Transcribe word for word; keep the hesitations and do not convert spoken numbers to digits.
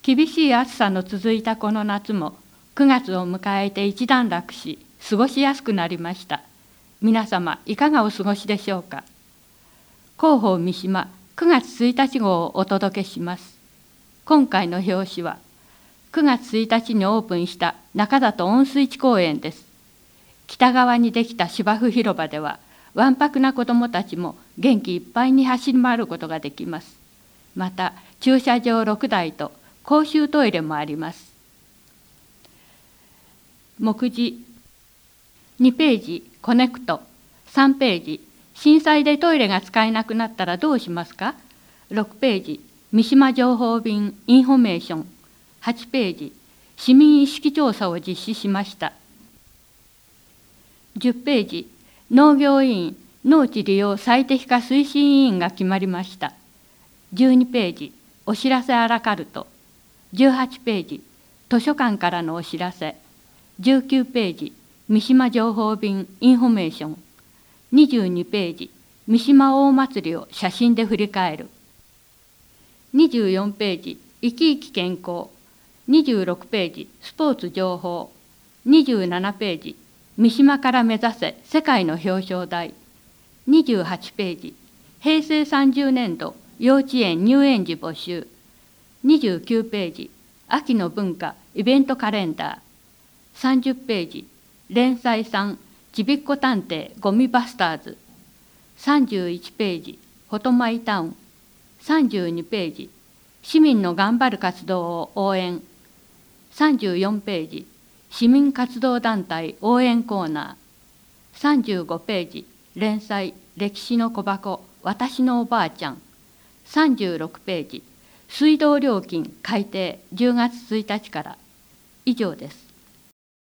厳しい暑さの続いたこの夏もくがつを迎えて一段落し、過ごしやすくなりました。皆様いかがお過ごしでしょうか。広報三島くがつついたち号をお届けします。今回の表紙はくがつついたちにオープンした中里温水地公園です。北側にできた芝生広場ではわんぱくな子どもたちも元気いっぱいに走り回ることができます。また駐車場ろくだいと公衆トイレもあります。目次にページコネクト、さんページ震災でトイレが使えなくなったらどうしますか。ろくページ三島情報便インフォメーション、はちページ市民意識調査を実施しました。じゅっページ農業委員農地利用最適化推進委員が決まりました。じゅうにページお知らせアラカルト、じゅうはちページ図書館からのお知らせ、じゅうきゅうページ三島情報便インフォメーション、にじゅうにページ三島大祭りを写真で振り返る、にじゅうよんページ生き生き健康、にじゅうろくページスポーツ情報、にじゅうななページ三島から目指せ世界の表彰台、にじゅうはちページへいせいさんじゅうねんど幼稚園入園児募集、にじゅうきゅうページ秋の文化イベントカレンダー、さんじゅっページ連載さんちびっこ探偵ゴミバスターズ、さんじゅういちページフォトマイタウン、さんじゅうにページ市民の頑張る活動を応援、さんじゅうよんページ市民活動団体応援コーナー、さんじゅうごページ連載歴史の小箱私のおばあちゃん、さんじゅうろくページ水道料金改定じゅうがつついたちから。以上です。